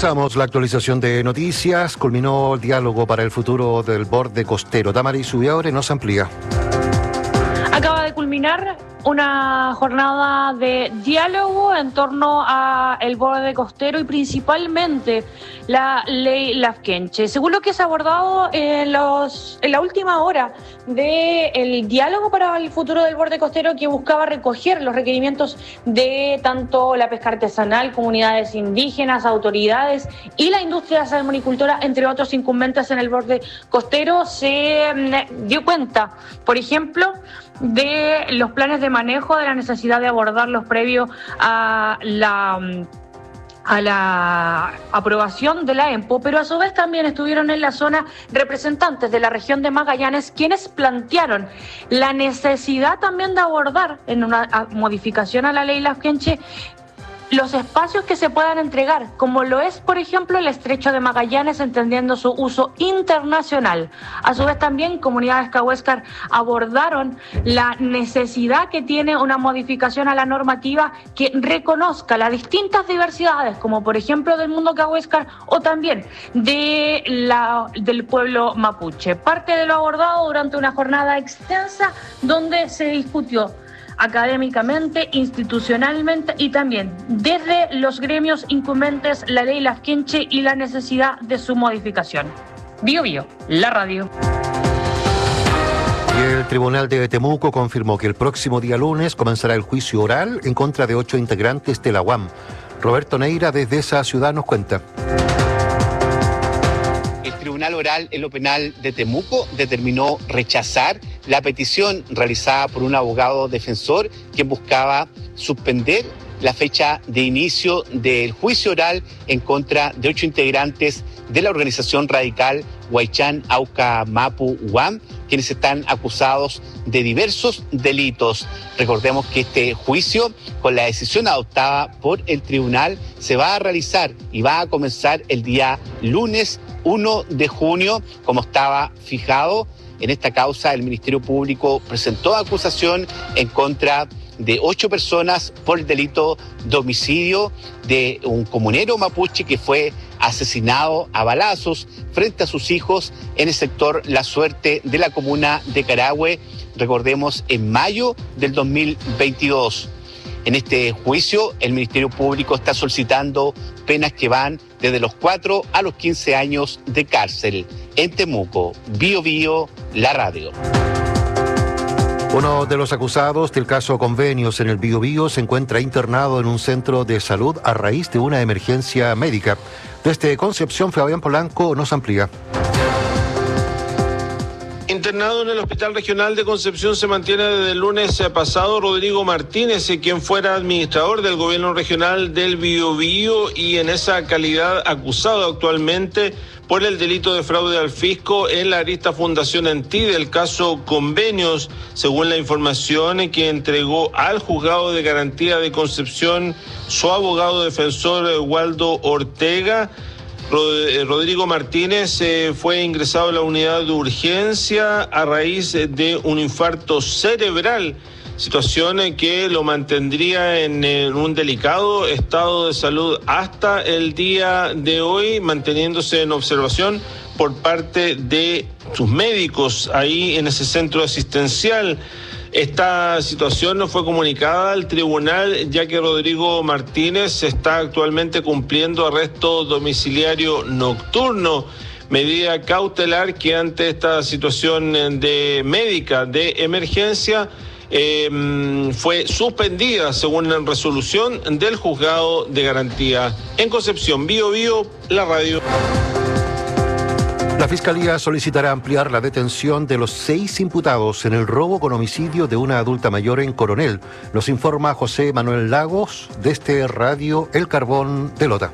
Avanzamos la actualización de noticias. Culminó el diálogo para el futuro del borde costero. Damaris Zubiaure nos amplía. Acaba de culminar una jornada de diálogo en torno a el borde costero y principalmente la ley Lafkenche. Según lo que se ha abordado en la última hora del diálogo para el futuro del borde costero, que buscaba recoger los requerimientos de tanto la pesca artesanal, comunidades indígenas, autoridades y la industria salmonicultora, entre otros incumbentes en el borde costero, se dio cuenta, por ejemplo, de los planes de manejo, de la necesidad de abordarlos previo a la aprobación de la EMPO, pero a su vez también estuvieron en la zona representantes de la región de Magallanes, quienes plantearon la necesidad también de abordar en una modificación a la ley Lafkenche los espacios que se puedan entregar, como lo es, por ejemplo, el Estrecho de Magallanes, entendiendo su uso internacional. A su vez también comunidades cahuéscar abordaron la necesidad que tiene una modificación a la normativa que reconozca las distintas diversidades, como por ejemplo del mundo cahuéscar o también del pueblo mapuche. Parte de lo abordado durante una jornada extensa donde se discutió académicamente, institucionalmente y también desde los gremios incumbentes la ley Lafkenche y la necesidad de su modificación. Bio Bio, la radio. Y el Tribunal de Temuco confirmó que el próximo día lunes comenzará el juicio oral en contra de 8 integrantes de la UAM. Roberto Neira desde esa ciudad nos cuenta. El Tribunal Oral en lo Penal de Temuco determinó rechazar la petición realizada por un abogado defensor quien buscaba suspender la fecha de inicio del juicio oral en contra de 8 integrantes de la organización radical Huaychán Auca Mapu UAM, quienes están acusados de diversos delitos. Recordemos que este juicio, con la decisión adoptada por el tribunal, se va a realizar y va a comenzar el día lunes 1 de junio, como estaba fijado. En esta causa, el Ministerio Público presentó acusación en contra de 8 personas por el delito de homicidio de un comunero mapuche que fue asesinado a balazos frente a sus hijos en el sector La Suerte de la comuna de Carahue, recordemos, en mayo del 2022. En este juicio, el Ministerio Público está solicitando penas que van desde los 4 a los 15 años de cárcel. En Temuco, Bio Bio, la radio. Uno de los acusados del caso Convenios en el Biobío se encuentra internado en un centro de salud a raíz de una emergencia médica. Desde Concepción, Fabián Polanco nos amplía. Internado en el Hospital Regional de Concepción se mantiene desde el lunes pasado Rodrigo Martínez, quien fuera administrador del gobierno regional del Biobío y en esa calidad acusado actualmente por el delito de fraude al fisco en la arista Fundación Antí del caso Convenios, según la información que entregó al juzgado de garantía de Concepción su abogado defensor Waldo Ortega. Rodrigo Martínez fue ingresado a la unidad de urgencia a raíz de un infarto cerebral, situación que lo mantendría en un delicado estado de salud hasta el día de hoy, manteniéndose en observación por parte de sus médicos ahí en ese centro asistencial. Esta situación no fue comunicada al tribunal, ya que Rodrigo Martínez está actualmente cumpliendo arresto domiciliario nocturno, medida cautelar que ante esta situación médica de emergencia fue suspendida según la resolución del juzgado de garantía. En Concepción, Bio Bio, la radio. La Fiscalía solicitará ampliar la detención de los 6 imputados en el robo con homicidio de una adulta mayor en Coronel. Nos informa José Manuel Lagos desde Radio El Carbón de Lota.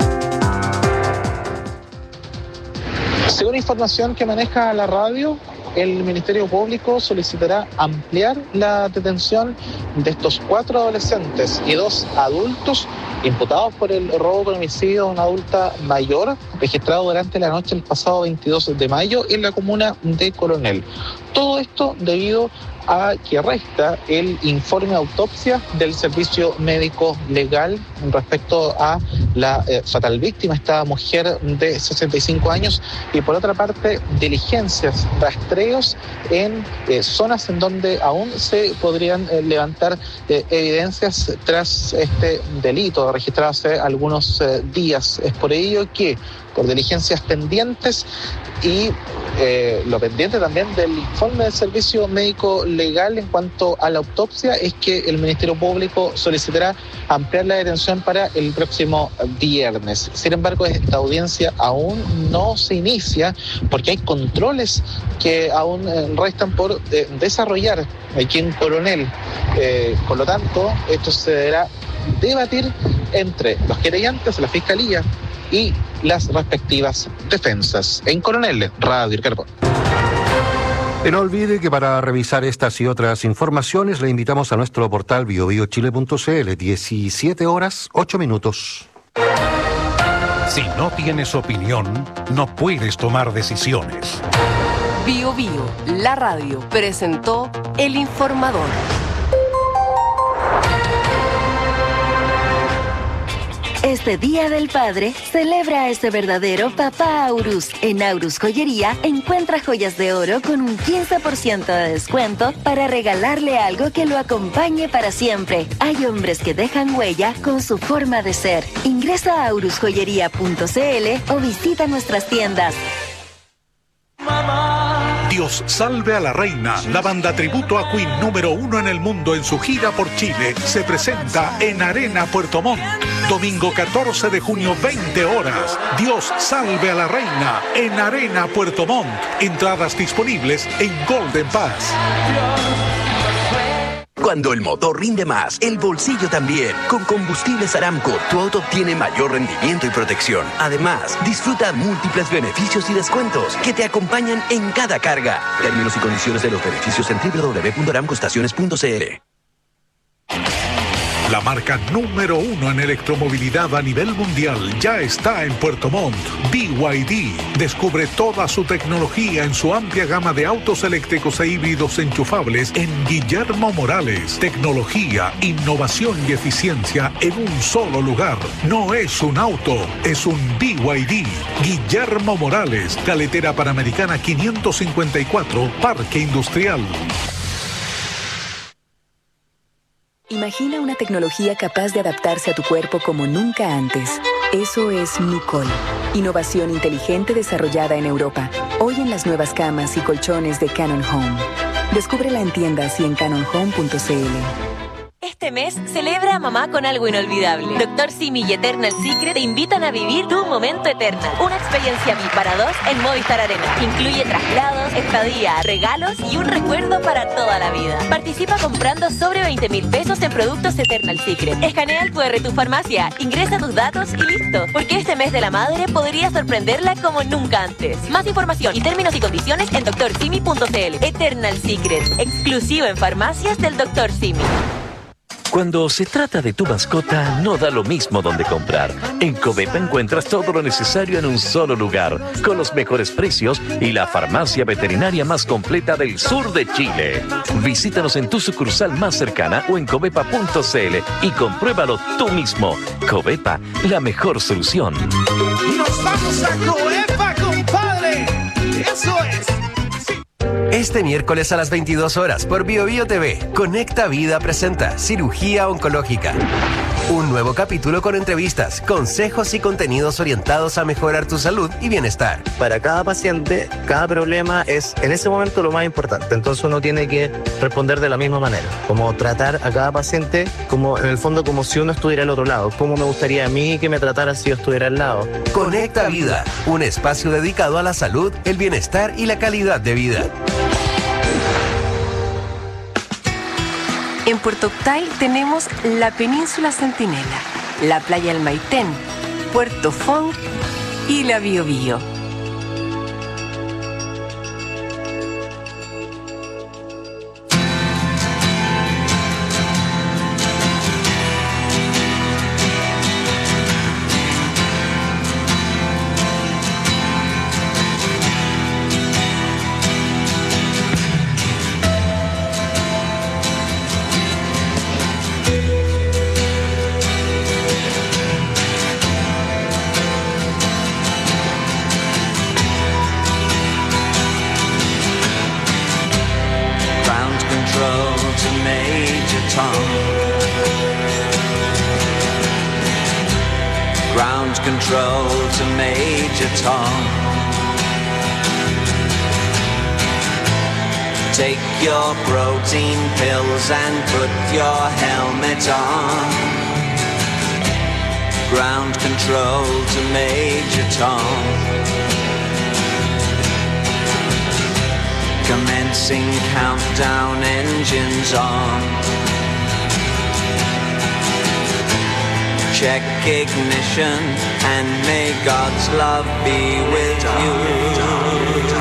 Según información que maneja la radio, el Ministerio Público solicitará ampliar la detención de estos 4 adolescentes y 2 adultos imputados por el robo con homicidio de una adulta mayor registrado durante la noche del pasado 22 de mayo en la comuna de Coronel. Todo esto debido a que resta el informe de autopsia del servicio médico legal respecto a la fatal víctima, esta mujer de 65 años, y por otra parte diligencias, rastreos en zonas en donde aún se podrían levantar evidencias tras este delito registrado hace algunos días. Es por ello que, por diligencias pendientes y lo pendiente también del informe del servicio médico legal en cuanto a la autopsia, es que el Ministerio Público solicitará ampliar la detención para el próximo viernes. Sin embargo, esta audiencia aún no se inicia porque hay controles que aún restan por desarrollar aquí en Coronel. Por lo tanto, esto se deberá debatir entre los querellantes, la Fiscalía y las respectivas defensas. En Coronel, Radio El Carbón. Y no olvide que para revisar estas y otras informaciones le invitamos a nuestro portal biobiochile.cl, 17 horas, 8 minutos. Si no tienes opinión, no puedes tomar decisiones. Bio Bio, la radio, presentó El Informador. Este Día del Padre, celebra a ese verdadero papá Aurus. En Aurus Joyería, encuentra joyas de oro con un 15% de descuento para regalarle algo que lo acompañe para siempre. Hay hombres que dejan huella con su forma de ser. Ingresa a aurusjoyería.cl o visita nuestras tiendas. Dios salve a la reina, la banda tributo a Queen número 1 en el mundo en su gira por Chile, se presenta en Arena Puerto Montt. Domingo 14 de junio, 20 horas. Dios salve a la reina en Arena Puerto Montt. Entradas disponibles en Golden Pass. Cuando el motor rinde más, el bolsillo también. Con Combustibles Aramco, tu auto obtiene mayor rendimiento y protección. Además, disfruta múltiples beneficios y descuentos que te acompañan en cada carga. Términos y condiciones de los beneficios en www.aramcoestaciones.cl. La marca número 1 en electromovilidad a nivel mundial ya está en Puerto Montt. BYD. Descubre toda su tecnología en su amplia gama de autos eléctricos e híbridos enchufables en Guillermo Morales. Tecnología, innovación y eficiencia en un solo lugar. No es un auto, es un BYD. Guillermo Morales, Carretera Panamericana 554, Parque Industrial. Imagina una tecnología capaz de adaptarse a tu cuerpo como nunca antes. Eso es Nucol. Innovación inteligente desarrollada en Europa. Hoy en las nuevas camas y colchones de Canon Home. Descúbrela en tiendas y en canonhome.cl. Este mes, celebra a mamá con algo inolvidable. Dr. Simi y Eternal Secret te invitan a vivir tu momento Eternal. Una experiencia VIP para dos en Movistar Arena. Incluye traslados, estadía, regalos y un recuerdo para toda la vida. Participa comprando sobre 20,000 pesos en productos Eternal Secret. Escanea el QR de tu farmacia, ingresa tus datos y listo. Porque este mes de la madre podría sorprenderla como nunca antes. Más información y términos y condiciones en drsimi.cl. Eternal Secret, exclusivo en farmacias del Dr. Simi. Cuando se trata de tu mascota, no da lo mismo donde comprar. En Covepa encuentras todo lo necesario en un solo lugar, con los mejores precios y la farmacia veterinaria más completa del sur de Chile. Visítanos en tu sucursal más cercana o en covepa.cl y compruébalo tú mismo. Covepa, la mejor solución. ¡Nos vamos a Covepa, compadre! ¡Eso es! Este miércoles a las 22 horas por Bio Bio TV, Conecta Vida presenta Cirugía Oncológica. Un nuevo capítulo con entrevistas, consejos y contenidos orientados a mejorar tu salud y bienestar. Para cada paciente, cada problema es en ese momento lo más importante. Entonces uno tiene que responder de la misma manera. Como tratar a cada paciente como en el fondo como si uno estuviera al otro lado. Como me gustaría a mí que me tratara si yo estuviera al lado. Conecta Vida, un espacio dedicado a la salud, el bienestar y la calidad de vida. En Puerto Octay tenemos la Península Centinela, la Playa El Maitén, Puerto Font y la Bio Bio. control to Major Tom. Take your protein pills and put your helmet on. Ground control to Major Tom. Commencing countdown, engines on. Check ignition and may God's love be with you.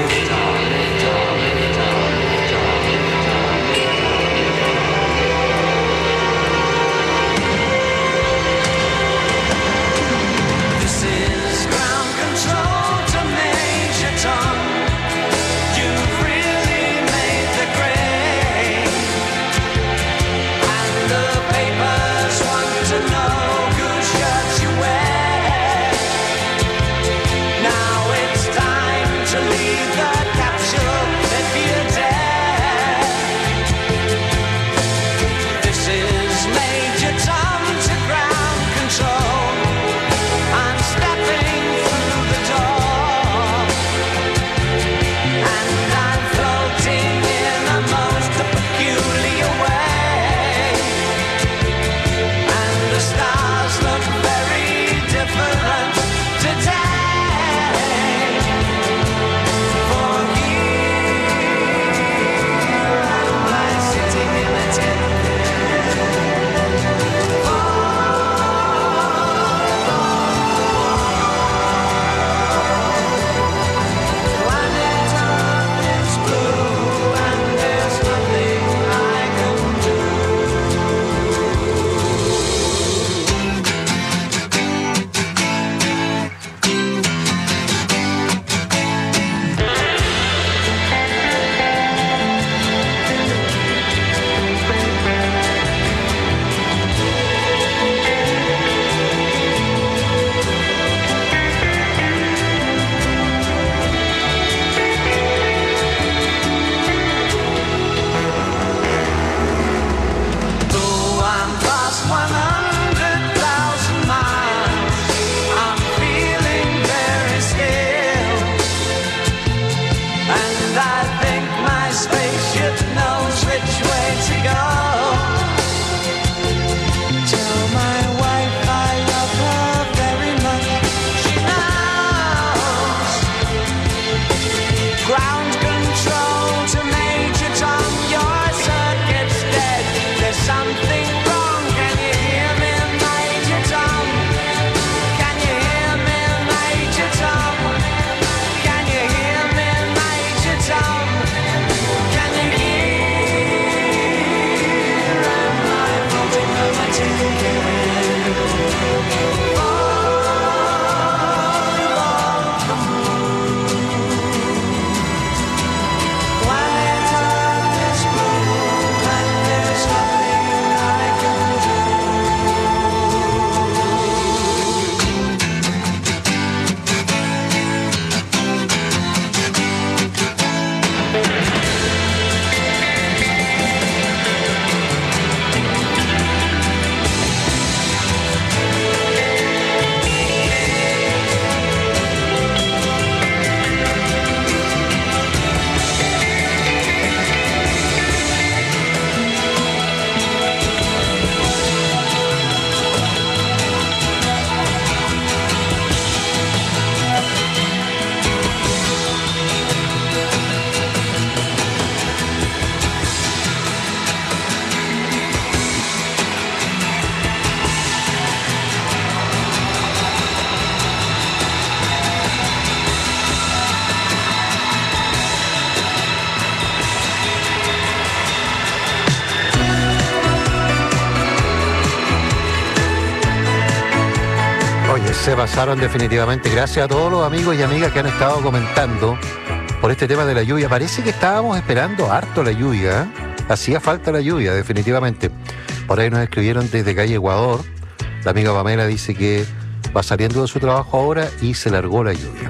Se pasaron definitivamente. Gracias a todos los amigos y amigas que han estado comentando por este tema de la lluvia. Parece que estábamos esperando harto la lluvia, ¿eh? Hacía falta la lluvia, definitivamente. Por ahí nos escribieron desde calle Ecuador. La amiga Pamela dice que va saliendo de su trabajo ahora y se largó la lluvia.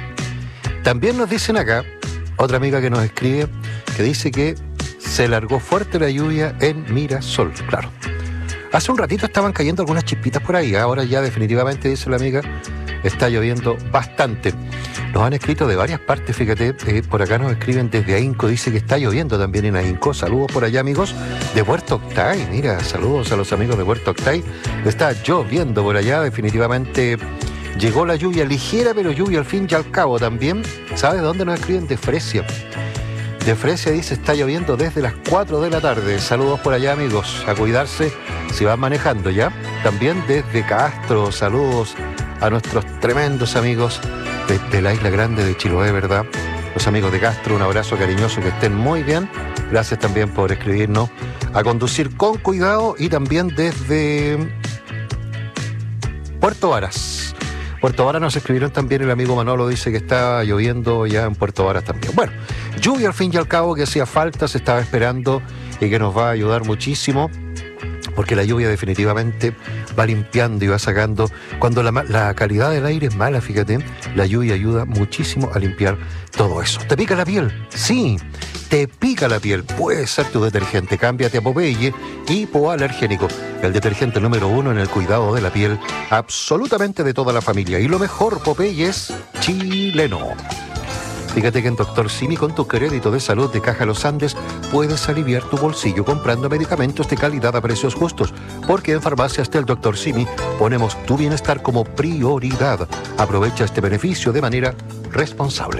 También nos dicen acá, otra amiga que nos escribe, que dice que se largó fuerte la lluvia en Mirasol. Claro, Hace un ratito estaban cayendo algunas chispitas por ahí. Ahora ya definitivamente, dice la amiga, está lloviendo bastante. Nos han escrito de varias partes, fíjate, por acá nos escriben desde Ainco, dice que está lloviendo también en Ainco. Saludos por allá, amigos de Puerto Octay. Mira, saludos a los amigos de Puerto Octay. Está lloviendo por allá, definitivamente llegó la lluvia ligera, pero lluvia al fin y al cabo también. ¿Sabes de dónde nos escriben? De Fresia. De Fresia dice, está lloviendo desde las 4 de la tarde. Saludos por allá, amigos, a cuidarse si van manejando ya. También desde Castro, saludos a nuestros tremendos amigos de la Isla Grande de Chiloé, ¿verdad? Los amigos de Castro, un abrazo cariñoso, que estén muy bien. Gracias también por escribirnos. A conducir con cuidado. Y también desde Puerto Varas. Puerto Varas nos escribieron también, el amigo Manolo dice que está lloviendo ya en Puerto Varas también. Bueno, lluvia al fin y al cabo que hacía falta, se estaba esperando y que nos va a ayudar muchísimo, porque la lluvia definitivamente va limpiando y va sacando. Cuando la calidad del aire es mala, fíjate, la lluvia ayuda muchísimo a limpiar todo eso. ¿Te pica la piel? Sí, te pica la piel. Puede ser tu detergente. Cámbiate a Popeye Hipoalergénico, el detergente número 1 en el cuidado de la piel, absolutamente de toda la familia. Y lo mejor, Popeye es chileno. Fíjate que en Dr. Simi, con tu crédito de salud de Caja Los Andes, puedes aliviar tu bolsillo comprando medicamentos de calidad a precios justos, porque en Farmacias del Dr. Simi ponemos tu bienestar como prioridad. Aprovecha este beneficio de manera responsable.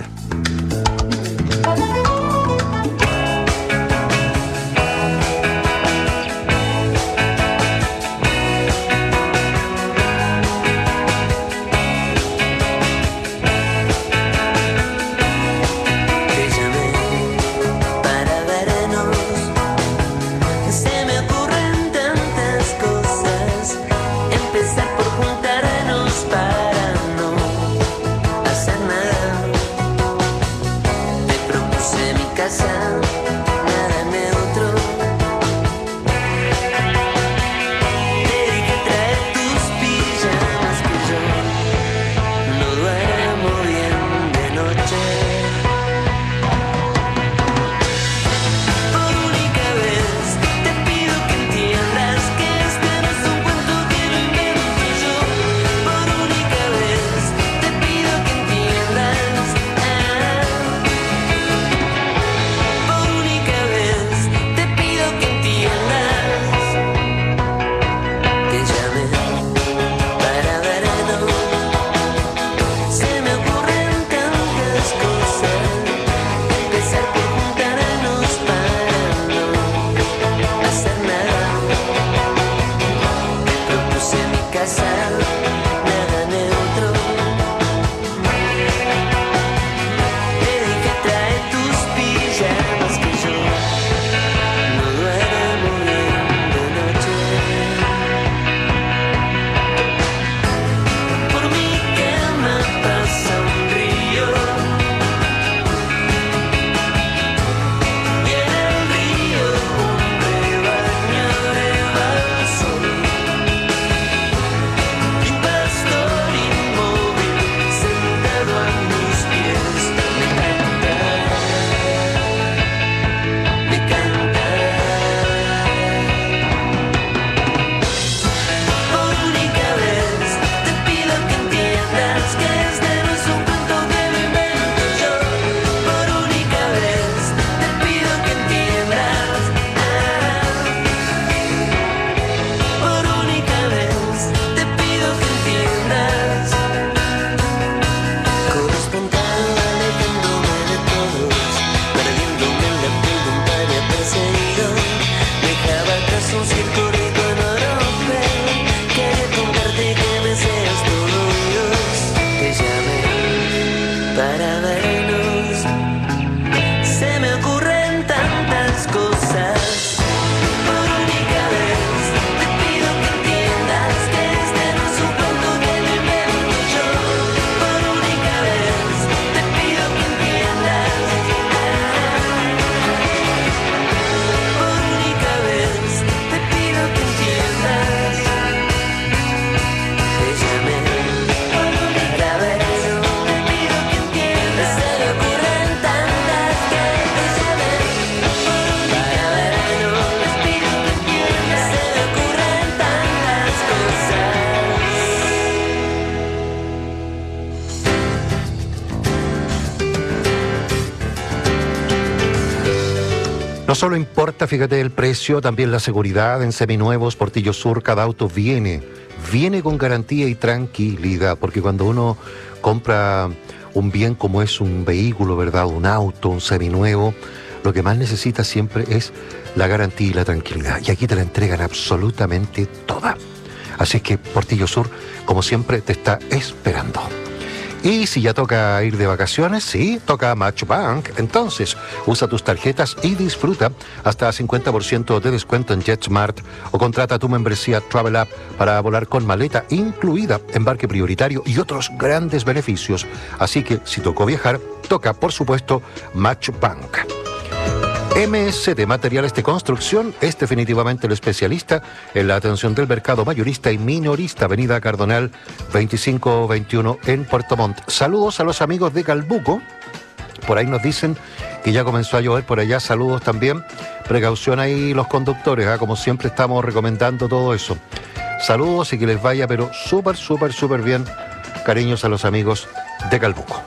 No solo importa, fíjate, el precio, también la seguridad. En Seminuevos, Portillo Sur, cada auto viene con garantía y tranquilidad, porque cuando uno compra un bien como es un vehículo, ¿verdad? Un auto, un seminuevo, lo que más necesita siempre es la garantía y la tranquilidad. Y aquí te la entregan absolutamente toda. Así es que Portillo Sur, como siempre, te está esperando. Y si ya toca ir de vacaciones, sí, toca Match Bank. Entonces, usa tus tarjetas y disfruta hasta 50% de descuento en JetSmart o contrata tu membresía Travel App para volar con maleta incluida, embarque prioritario y otros grandes beneficios. Así que, si tocó viajar, toca, por supuesto, Match Bank. MSD Materiales de Construcción es definitivamente el especialista en la atención del mercado mayorista y minorista. Avenida Cardonal 2521 en Puerto Montt. Saludos a los amigos de Calbuco. Por ahí nos dicen que ya comenzó a llover por allá. Saludos también. Precaución ahí los conductores, como siempre estamos recomendando todo eso. Saludos y que les vaya, pero súper bien. Cariños a los amigos de Calbuco.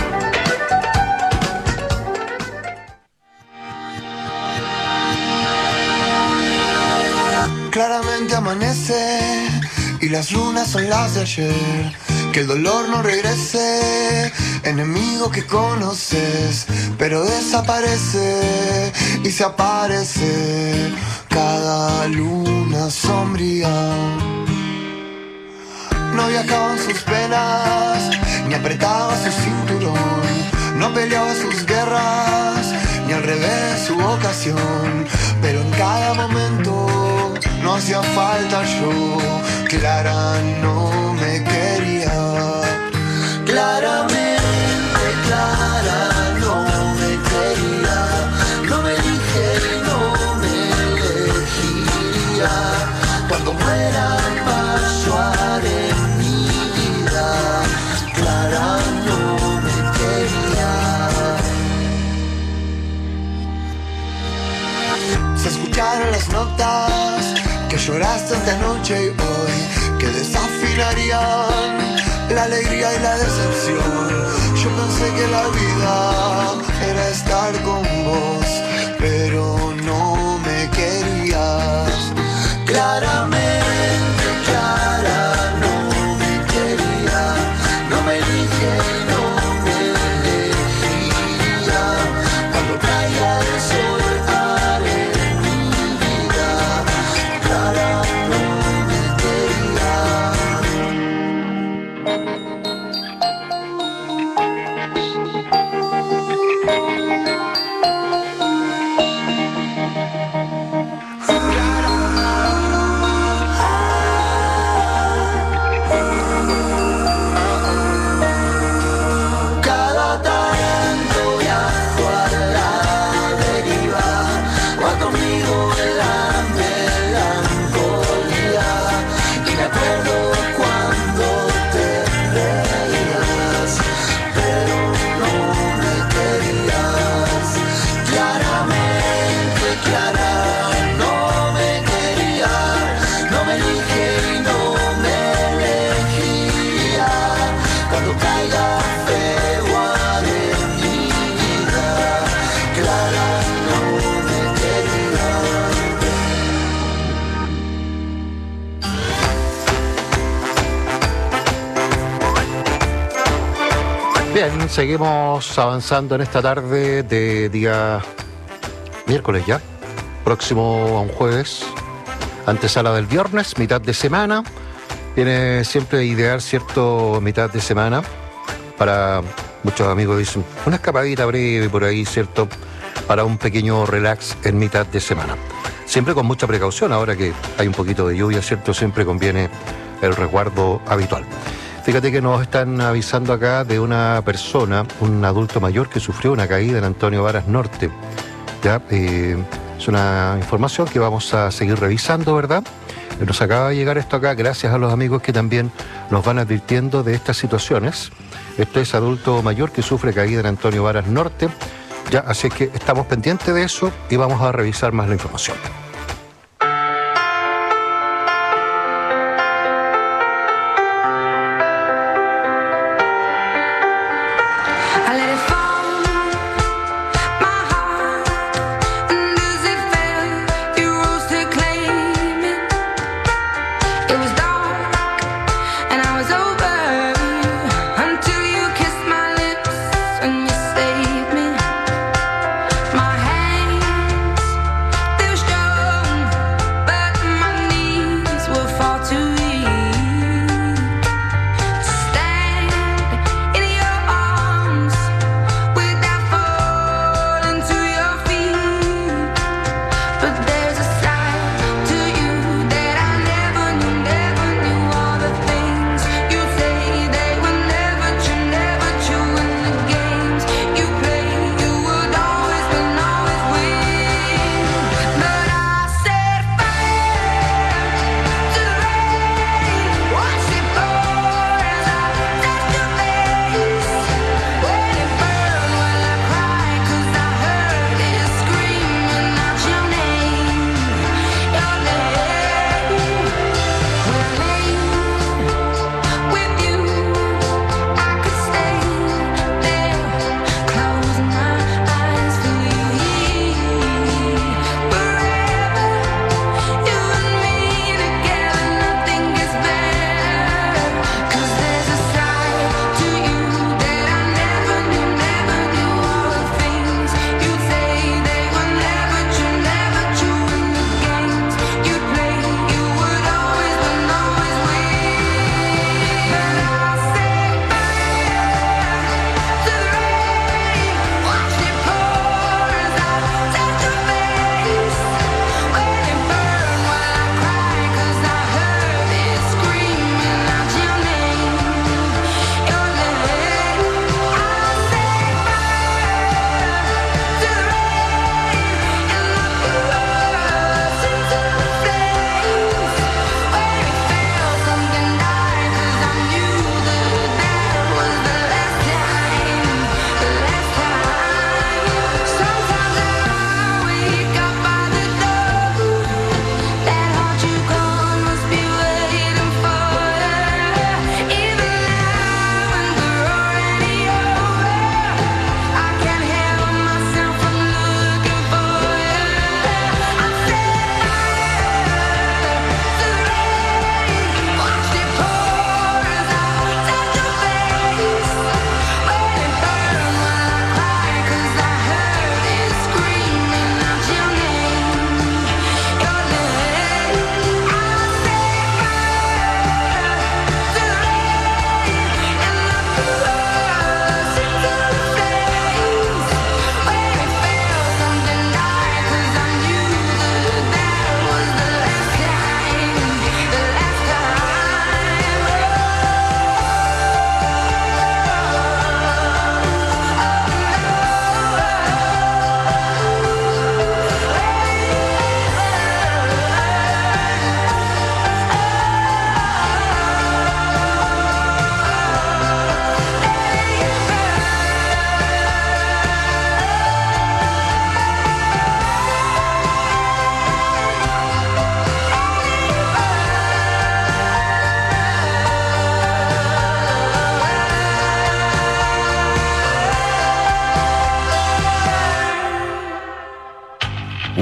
Claramente amanece y las lunas son las de ayer. Que el dolor no regrese, enemigo que conoces, pero desaparece y se aparece cada luna sombría. No viajaban sus penas, ni apretaba su cinturón, no peleaba sus guerras, ni al revés su ocasión, pero en cada momento no hacía falta yo. Clara no me quería, claramente Clara no me quería, no me elige y no me elegiría. Cuando muera paso haré mi vida, Clara no me quería. Se escucharon las notas que lloraste esta noche y hoy, que desafinarían la alegría y la decepción. Yo pensé que la vida era estar con vos, pero no me querías. Claramente Clara no me quería, no me elige y no me elegía. Cuando caiga el sol haré mi vida, Clara no me quería. Cada tanto viajo a la deriva, va conmigo en la melancolía, y me acuerdo cuando te reías, pero no me querías. Claramente Clara no me quería, no me elige y no me elegía. Cuando caiga feo haré mi vida, Clara no me quería. Bien, seguimos avanzando en esta tarde de día miércoles ya, próximo a un jueves, antesala del viernes, mitad de semana. Viene siempre a idear cierto mitad de semana para muchos amigos, dicen, una escapadita breve por ahí, cierto, para un pequeño relax en mitad de semana. Siempre con mucha precaución, ahora que hay un poquito de lluvia, cierto, siempre conviene el resguardo habitual. Fíjate que nos están avisando acá de una persona, un adulto mayor que sufrió una caída en Antonio Varas Norte. Ya, es una información que vamos a seguir revisando, ¿verdad? Nos acaba de llegar esto acá gracias a los amigos que también nos van advirtiendo de estas situaciones. Este es adulto mayor que sufre caída en Antonio Varas Norte. Ya, así que estamos pendientes de eso y vamos a revisar más la información. I let it fall, my heart, and does it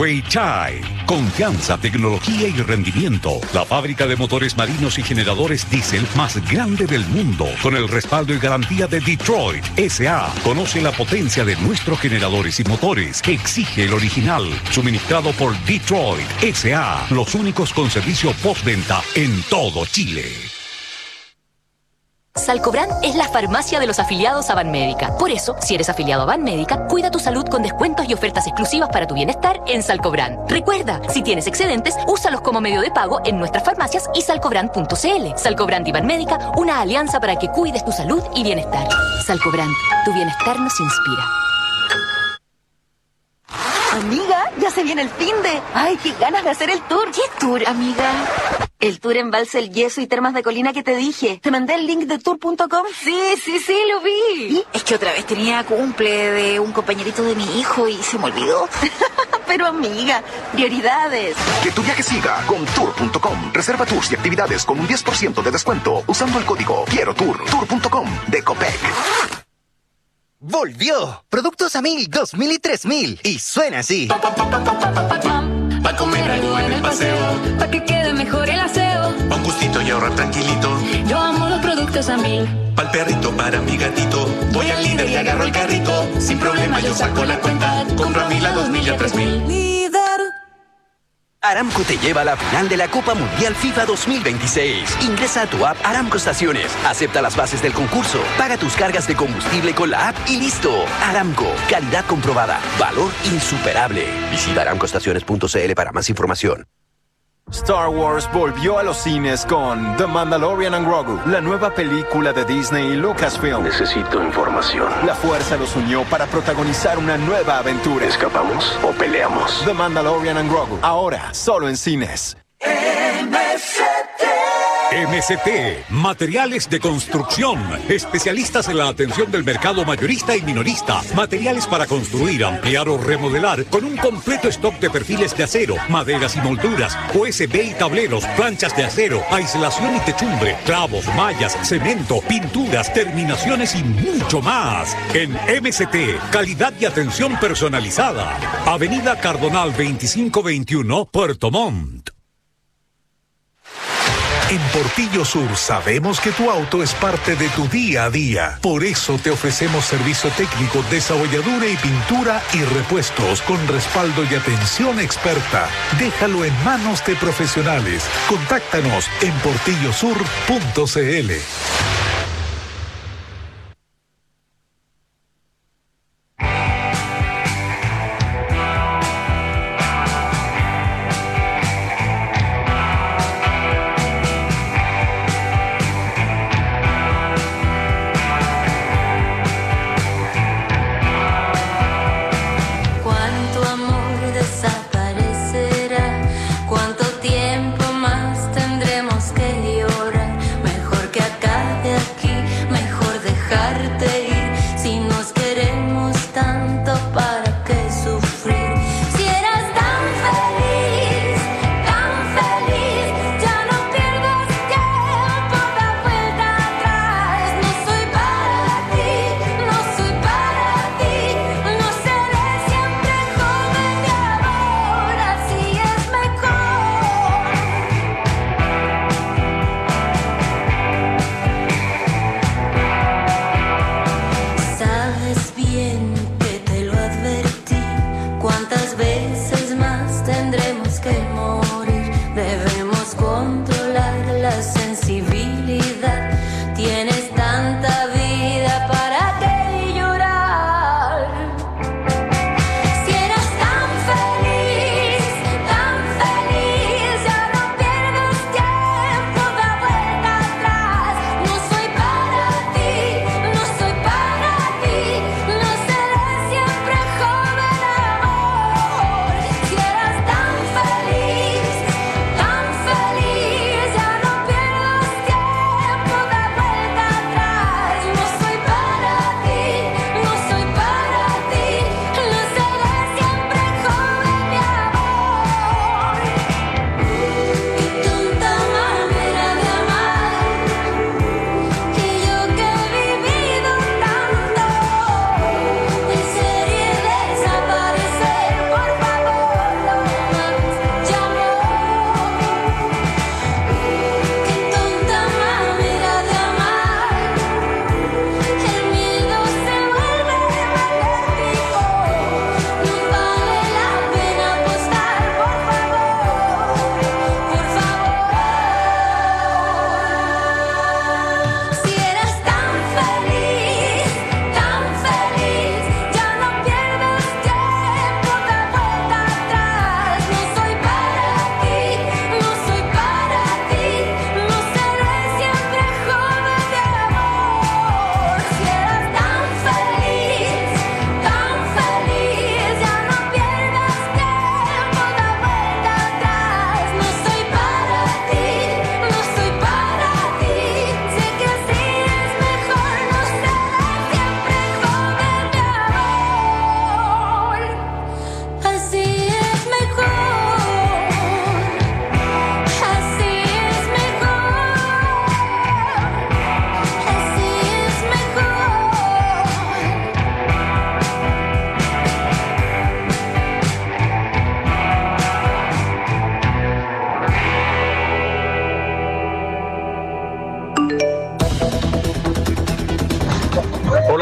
Weichai. Confianza, tecnología y rendimiento. La fábrica de motores marinos y generadores diésel más grande del mundo. Con el respaldo y garantía de Detroit S.A. Conoce la potencia de nuestros generadores y motores. Exige el original. Suministrado por Detroit S.A. Los únicos con servicio postventa en todo Chile. Salcobrand es la farmacia de los afiliados a Banmédica. Por eso, si eres afiliado a Banmédica, cuida tu salud con descuentos y ofertas exclusivas para tu bienestar en Salcobrand. Recuerda, si tienes excedentes, úsalos como medio de pago en nuestras farmacias y salcobrand.cl. Salcobrand y Banmédica, una alianza para que cuides tu salud y bienestar. Salcobrand, tu bienestar nos inspira. Amiga, ya se viene el finde. Ay, qué ganas de hacer el tour. ¿Qué tour, amiga? El tour Embalse El Yeso y Termas de Colina que te dije. ¿Te mandé el link de tour.com? Sí, lo vi. ¿Y? Es que otra vez tenía cumple de un compañerito de mi hijo y se me olvidó. Pero amiga, prioridades. Que tu viaje siga con tour.com. Reserva tours y actividades con un 10% de descuento usando el código Quiero Tour. Tour.com de Copec. ¡Volvió! Productos a 1000, 2000 y 3000. Y suena así. Pa' comer algo en el paseo, pa' que quede mejor el aseo. Pa' un gustito y ahorrar tranquilito. Yo amo los productos a 1000. Pa'l perrito, para mi gatito. Voy al Líder y agarro el carrito. Sin problema yo saco la cuenta. Compro a 1000, a 2000 y a 3000. Líder. Aramco te lleva a la final de la Copa Mundial FIFA 2026. Ingresa a tu app Aramco Estaciones, acepta las bases del concurso, paga tus cargas de combustible con la app y listo. Aramco, calidad comprobada, valor insuperable. Visita aramcoestaciones.cl para más información. Star Wars volvió a los cines con The Mandalorian and Grogu, la nueva película de Disney y Lucasfilm. Necesito información. La fuerza los unió para protagonizar una nueva aventura. ¿Escapamos o peleamos? The Mandalorian and Grogu, ahora solo en cines. MCT, materiales de construcción, especialistas en la atención del mercado mayorista y minorista, materiales para construir, ampliar o remodelar, con un completo stock de perfiles de acero, maderas y molduras, USB y tableros, planchas de acero, aislación y techumbre, clavos, mallas, cemento, pinturas, terminaciones y mucho más. En MCT, calidad y atención personalizada. Avenida Cardonal 2521, Puerto Montt. En Portillo Sur sabemos que tu auto es parte de tu día a día. Por eso te ofrecemos servicio técnico, desabolladura y pintura y repuestos con respaldo y atención experta. Déjalo en manos de profesionales. Contáctanos en portillosur.cl. ¿Cuánto tiempo más tendremos que llorar? Mejor que acabe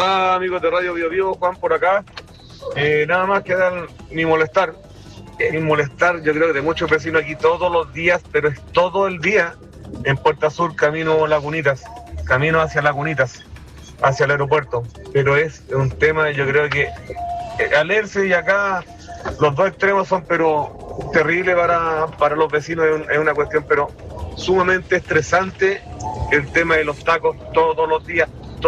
Hola amigos de Radio Bio Bio, Juan por acá. Nada más que dar mi molestar. Yo creo que de muchos vecinos aquí todos los días, pero es todo el día en Puerta Sur, camino hacia Lagunitas, hacia el aeropuerto. Pero es un tema, yo creo que Alerce y acá los dos extremos son pero terribles para los vecinos, es una cuestión pero sumamente estresante el tema de los tacos todos los días.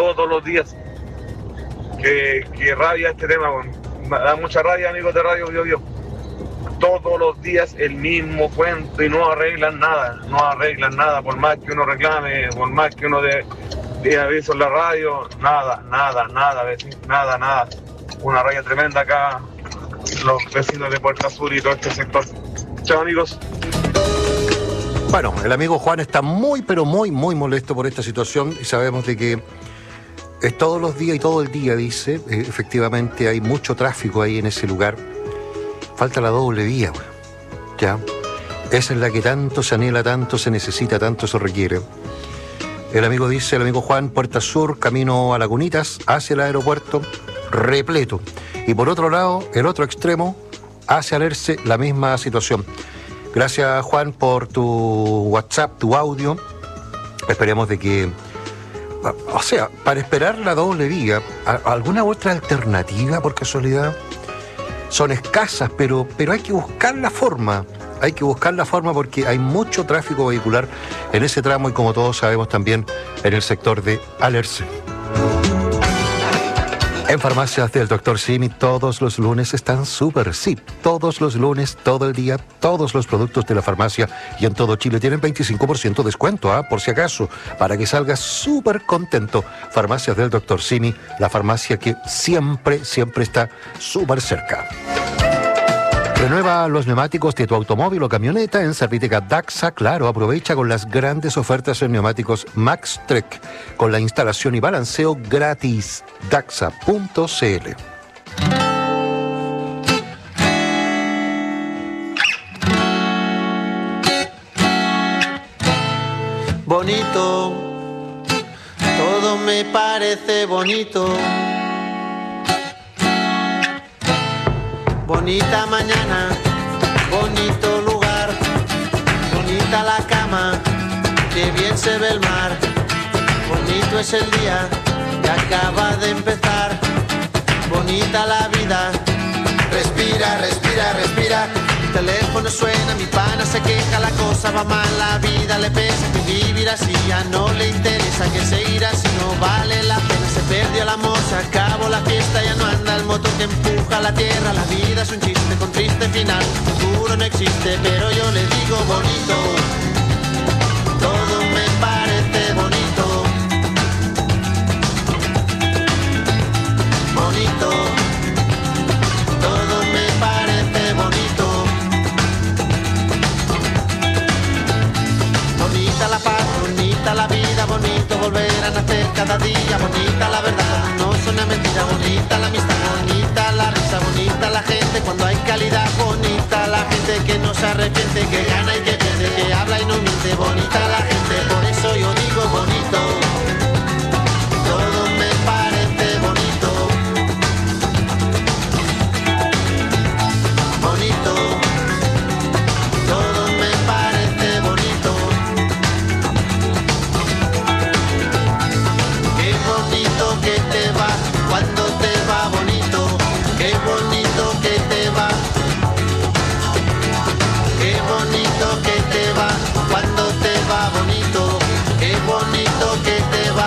Que rabia este tema, me da mucha rabia, amigos de Radio Bio Bio. Todos los días el mismo cuento y no arreglan nada, por más que uno reclame, por más que uno dé aviso en la radio, nada, vecino, nada. Una raya tremenda acá, los vecinos de Puerta Sur y todo este sector. Chao amigos. Bueno, el amigo Juan está muy, pero muy molesto por esta situación y sabemos de que es todos los días y todo el día, dice. Efectivamente hay mucho tráfico ahí en ese lugar. Falta la doble vía, ¿ya? Esa es la que tanto se anhela, tanto se necesita, tanto se requiere. El amigo Juan, Puerta Sur, camino a Lagunitas, hacia el aeropuerto, repleto. Y por otro lado, el otro extremo, hacia Alerce, la misma situación. Gracias, Juan, por tu WhatsApp, tu audio. Esperemos de que... O sea, para esperar la doble vía, ¿alguna otra alternativa por casualidad? Son escasas, pero hay que buscar la forma. Porque hay mucho tráfico vehicular en ese tramo y como todos sabemos también en el sector de Alerce. En Farmacias del Dr. Simi todos los lunes están súper, sí, todos los lunes, todo el día, todos los productos de la farmacia y en todo Chile tienen 25% de descuento, por si acaso, para que salgas súper contento. Farmacias del Dr. Simi, la farmacia que siempre está súper cerca. Renueva los neumáticos de tu automóvil o camioneta en Serviteca Daxa. Claro, aprovecha con las grandes ofertas en neumáticos Max Trek con la instalación y balanceo gratis. Daxa.cl. Bonito, todo me parece bonito. Bonita mañana, bonito lugar, bonita la cama, que bien se ve el mar. Bonito es el día que acaba de empezar, bonita la vida. Respira, respira, respira. El teléfono suena, mi pana se queja, la cosa va mal, la vida le pesa, que vivir así ya no le interesa, que seguir así no vale la pena. Se perdió el amor, se acabó la fiesta, ya no anda el motor que empuja la tierra. La vida es un chiste con triste final, futuro no existe, pero yo le digo bonito. Todo me parece bonito. Bonito. Todo me parece bonito. Bonita la paz, bonita la vida, bonito volver a nacer cada día, bonita la verdad, no suena mentira, bonita la amistad, bonita la risa, bonita la gente cuando hay calidad, bonita la gente que no se arrepiente, que gana y que pierde, que habla y no miente, bonita la gente, por eso yo digo bonito. Todo me parece bonito. Bonito. Todo me parece bonito. Qué bonito que te va cuando te va bonito. Qué bonito que te va. Qué bonito que te va cuando te va bonito. Qué bonito que te va.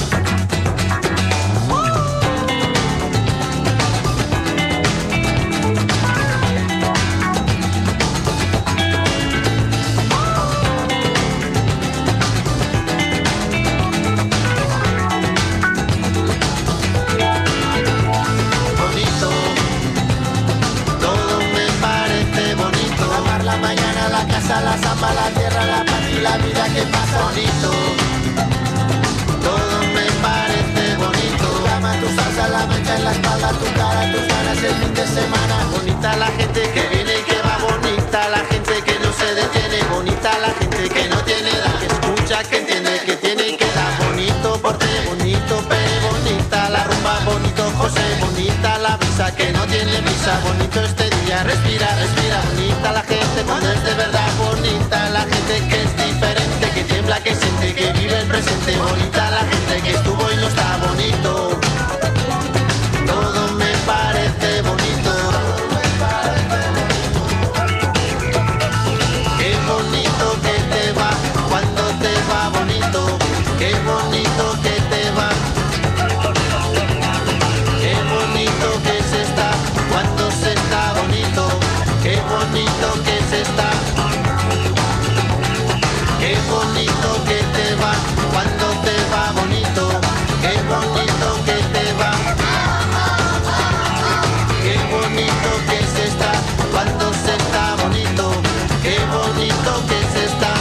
La zamba, la tierra, la paz y la vida que pasa bonito. Todo me parece bonito. Tu cama, tu salsa, la mancha en la espalda, tu cara, tus ganas el fin de semana. Bonita la gente que viene y que va, bonita la gente que no se detiene, bonita la gente que no tiene edad, que escucha, que entiende, que tiene y que da. Bonito porte, bonito pe, bonita la rumba José, bonita la brisa que no tiene prisa, bonito este día, respira, respira, bonita la gente cuando es de verdad, bonita la gente que es diferente, que tiembla, que siente, que vive el presente, bonita la gente que estuvo y no está bonito, todo me parece bonito, qué bonito que te va, cuando te va bonito, qué bonito que te va. Qué bonito que se está cuando se está bonito. Qué bonito que se está. Qué bonito que te va cuando te va bonito. Qué bonito que te va. Qué bonito que se está cuando se está bonito. Qué bonito que se está.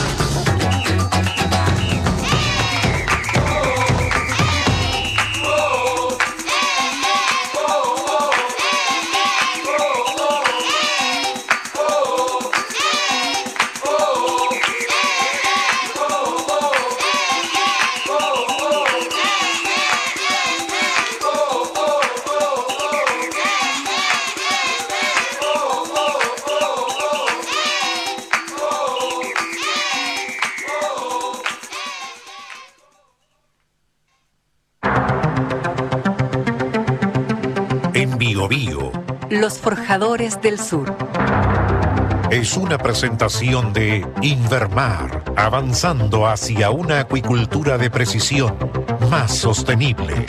En Bio Bio. Los Forjadores del Sur. Es una presentación de Invermar, avanzando hacia una acuicultura de precisión más sostenible.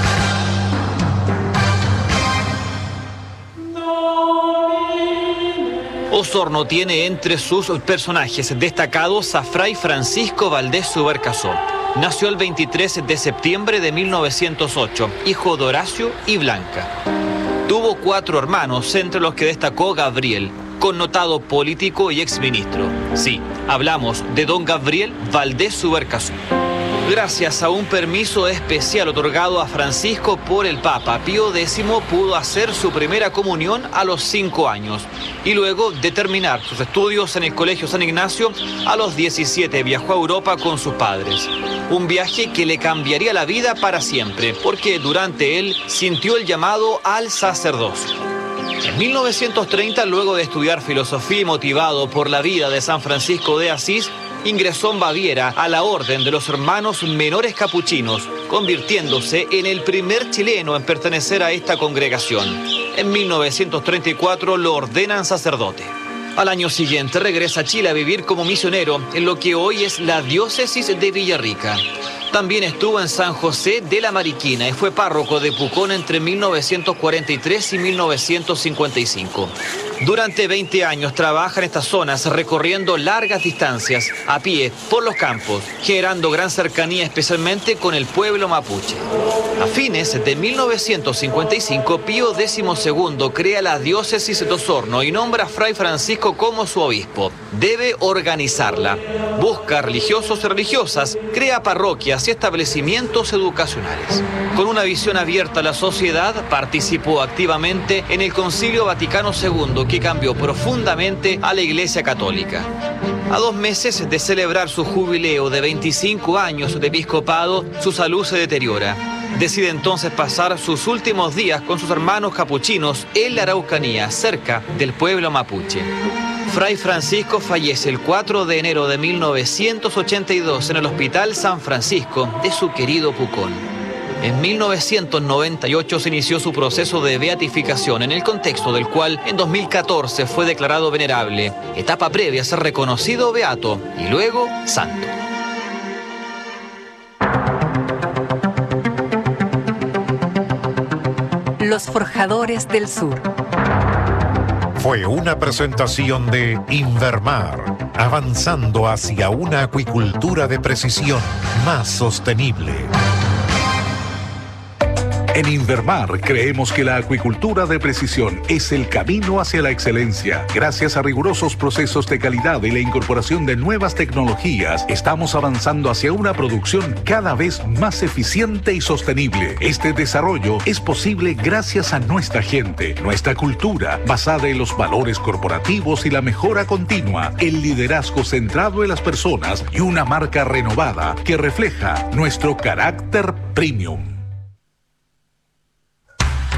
Osorno tiene entre sus personajes destacados a Fray Francisco Valdés Subercaso. Nació el 23 de septiembre de 1908, hijo de Horacio y Blanca. Tuvo 4 hermanos, entre los que destacó Gabriel, connotado político y exministro. Sí, hablamos de don Gabriel Valdés Subercaso. Gracias a un permiso especial otorgado a Francisco por el Papa, Pío X pudo hacer su primera comunión a los 5 años y luego de terminar sus estudios en el Colegio San Ignacio, a los 17 viajó a Europa con sus padres. Un viaje que le cambiaría la vida para siempre, porque durante él sintió el llamado al sacerdocio. En 1930, luego de estudiar filosofía y motivado por la vida de San Francisco de Asís, ingresó en Baviera a la Orden de los Hermanos Menores Capuchinos, convirtiéndose en el primer chileno en pertenecer a esta congregación. En 1934 lo ordenan sacerdote. Al año siguiente regresa a Chile a vivir como misionero en lo que hoy es la diócesis de Villarrica. También estuvo en San José de la Mariquina y fue párroco de Pucón entre 1943 y 1955. Durante 20 años trabaja en estas zonas recorriendo largas distancias a pie por los campos, generando gran cercanía especialmente con el pueblo mapuche. A fines de 1955, Pío XII crea la diócesis de Osorno y nombra a Fray Francisco como su obispo. Debe organizarla, busca religiosos y religiosas, crea parroquias y establecimientos educacionales. Con una visión abierta a la sociedad, participó activamente en el Concilio Vaticano II, que cambió profundamente a la Iglesia Católica. A 2 meses de celebrar su jubileo de 25 años de episcopado, su salud se deteriora. Decide entonces pasar sus últimos días con sus hermanos capuchinos en la Araucanía, cerca del pueblo mapuche. Fray Francisco fallece el 4 de enero de 1982 en el Hospital San Francisco de su querido Pucón. En 1998 se inició su proceso de beatificación, en el contexto del cual en 2014 fue declarado venerable, etapa previa a ser reconocido beato y luego santo. Los Forjadores del Sur. Fue una presentación de Invermar, avanzando hacia una acuicultura de precisión más sostenible. En Invermar creemos que la acuicultura de precisión es el camino hacia la excelencia. Gracias a rigurosos procesos de calidad y la incorporación de nuevas tecnologías, estamos avanzando hacia una producción cada vez más eficiente y sostenible. Este desarrollo es posible gracias a nuestra gente, nuestra cultura, basada en los valores corporativos y la mejora continua, el liderazgo centrado en las personas y una marca renovada que refleja nuestro carácter premium.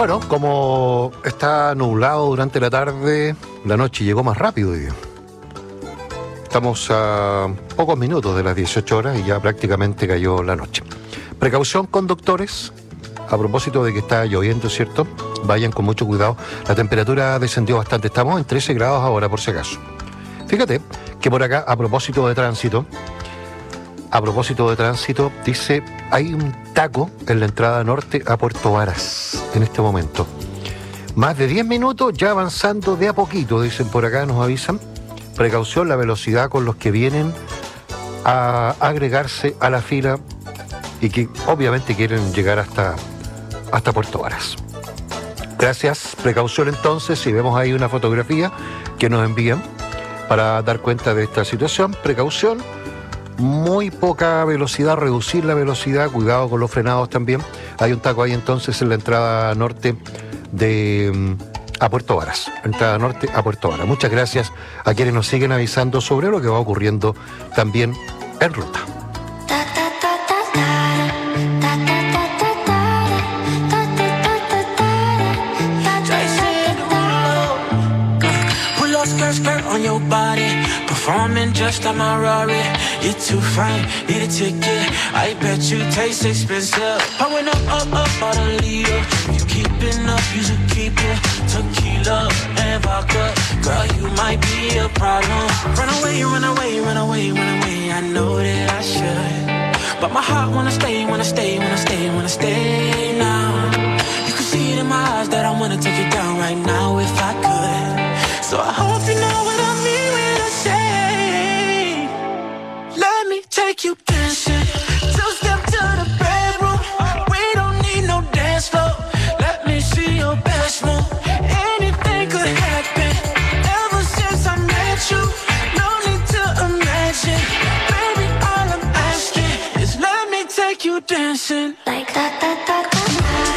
Bueno, como está nublado durante la tarde, la noche llegó más rápido hoy día. Estamos a pocos minutos de las 18 horas y ya prácticamente cayó la noche. Precaución, conductores. A propósito de que está lloviendo, ¿cierto? Vayan con mucho cuidado. La temperatura descendió bastante. Estamos en 13 grados ahora, por si acaso. Fíjate que por acá, a propósito de tránsito, dice, hay un taco en la entrada norte a Puerto Varas en este momento. Más de 10 minutos ya avanzando de a poquito, dicen por acá, nos avisan. Precaución, la velocidad con los que vienen a agregarse a la fila y que obviamente quieren llegar hasta Puerto Varas. Gracias. Precaución entonces, si vemos ahí una fotografía que nos envían para dar cuenta de esta situación. Precaución, muy poca velocidad, reducir la velocidad, cuidado con los frenados también. Hay un taco ahí entonces en la entrada norte a Puerto Varas. Entrada norte a Puerto Varas. Muchas gracias a quienes nos siguen avisando sobre lo que va ocurriendo también en ruta. Skirt on your body, performing just like my Rari. You're too fine, need a ticket. I bet you taste expensive. Pouring up all the leader. You keeping up, you should keep it. Tequila and vodka, girl, you might be a problem. Run away, run away, run away, run away. I know that I should, but my heart wanna stay, wanna stay, wanna stay, wanna stay now. You can see it in my eyes that I wanna take it down right now if I could. So I hope you know what I mean when I say, let me take you dancing. Two-step to the bedroom. We don't need no dance floor. Let me see your best move. Anything could happen. Ever since I met you, no need to imagine. Baby, all I'm asking is let me take you dancing. Like that, that, that, that.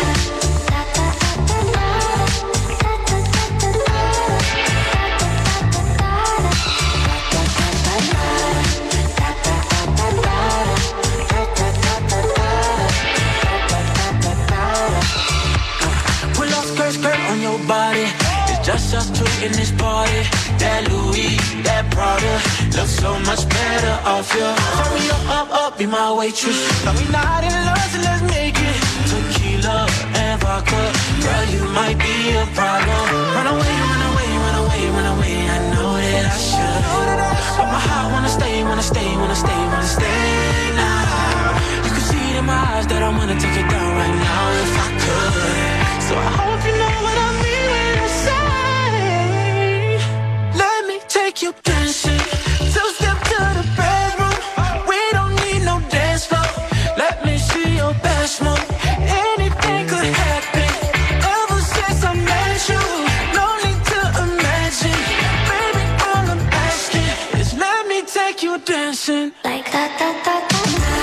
Skirt on your body, it's just us two in this party. That Louis, that Prada, looks so much better off you. Turn me up, be my waitress. Tell me not in love, so let's make it. Tequila and vodka, girl, you might be a problem. Run away, run away, run away, run away. I know that I should, but my heart wanna stay, wanna stay, wanna stay, wanna stay now. You can see it in my eyes that I wanna take it down right now if I could. So I hope you know what I mean when I say, let me take you dancing. Two-step to the bedroom. We don't need no dance floor. Let me see your best move. Anything could happen. Ever since I met you, no need to imagine. Baby, all I'm asking is let me take you dancing. Like that, that, that, that.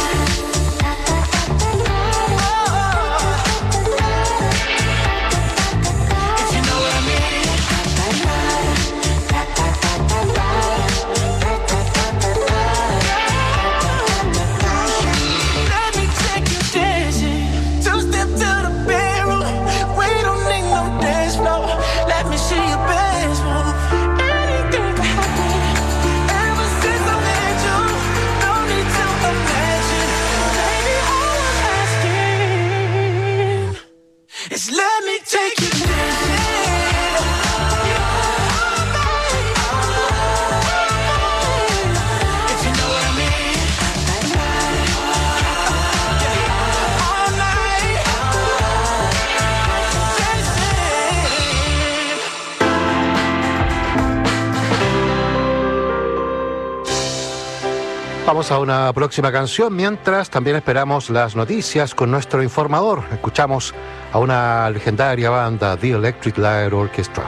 Let me take you dancing. If you know what I mean. All night. Vamos a una próxima canción, mientras también esperamos las noticias con nuestro informador. Escuchamos a una legendaria banda, The Electric Light Orchestra.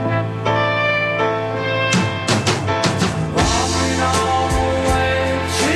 Walking all the way to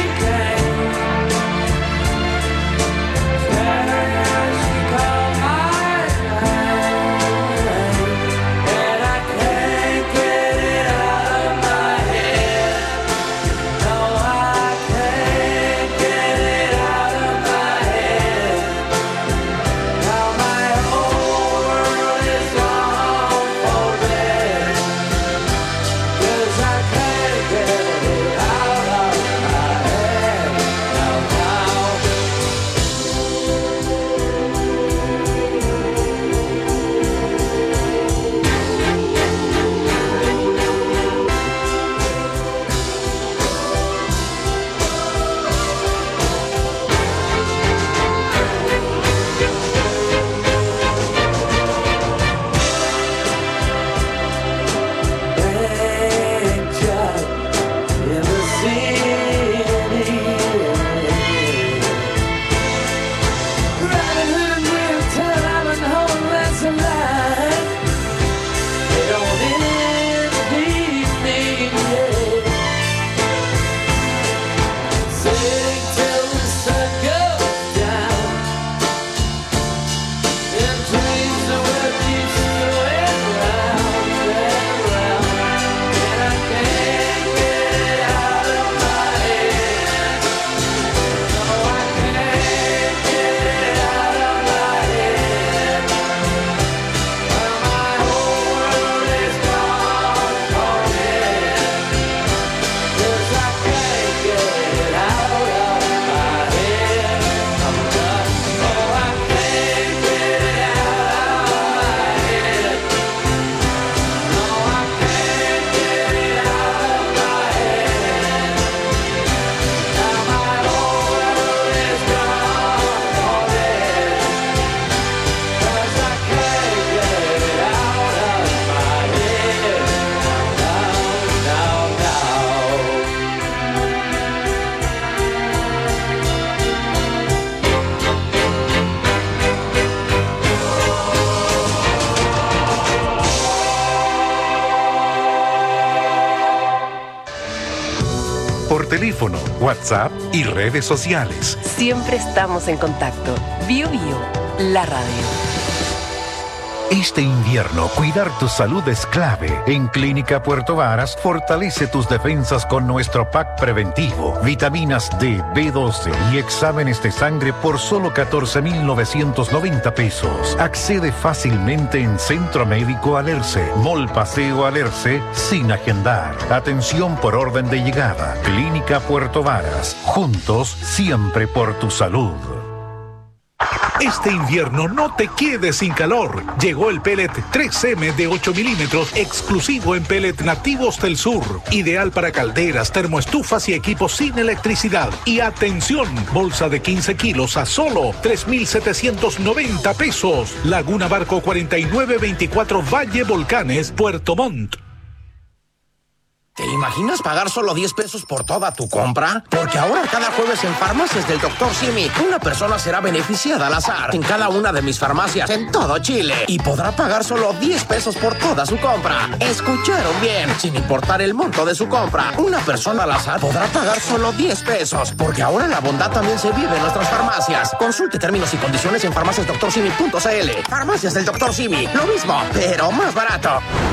teléfono, WhatsApp y redes sociales. Siempre estamos en contacto. Bio Bio, la radio. Este invierno, cuidar tu salud es clave. En Clínica Puerto Varas, fortalece tus defensas con nuestro pack preventivo. Vitaminas D, B12 y exámenes de sangre por solo 14,990 pesos. Accede fácilmente en Centro Médico Alerce, Mall Paseo Alerce, sin agendar. Atención por orden de llegada. Clínica Puerto Varas. Juntos, siempre por tu salud. Este invierno no te quedes sin calor. Llegó el pellet 3M de 8 milímetros exclusivo en pellet nativos del sur. Ideal para calderas, termoestufas y equipos sin electricidad. Y atención, bolsa de 15 kilos a solo 3,790 pesos. Laguna Barco 4924 Valle Volcanes, Puerto Montt. ¿Te imaginas pagar solo 10 pesos por toda tu compra? Porque ahora cada jueves en Farmacias del Dr. Simi, una persona será beneficiada al azar en cada una de mis farmacias en todo Chile y podrá pagar solo 10 pesos por toda su compra. ¿Escucharon bien? Sin importar el monto de su compra, una persona al azar podrá pagar solo 10 pesos. Porque ahora la bondad también se vive en nuestras farmacias. Consulte términos y condiciones en farmaciasdoctorsimi.cl. Farmacias del Dr. Simi, lo mismo, pero más barato.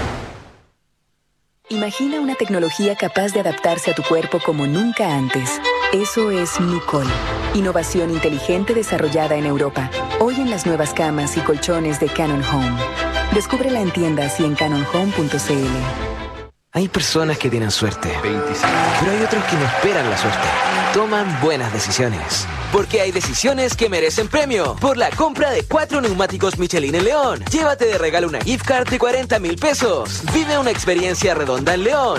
Imagina una tecnología capaz de adaptarse a tu cuerpo como nunca antes. Eso es Nucol. Innovación inteligente desarrollada en Europa. Hoy en las nuevas camas y colchones de Canon Home. Descúbrela en tiendas y en canonhome.cl. Hay personas que tienen suerte, pero hay otros que no esperan la suerte. Toman buenas decisiones. Porque hay decisiones que merecen premio. Por la compra de 4 neumáticos Michelin en León, llévate de regalo una gift card de 40,000 pesos. Vive una experiencia redonda en León.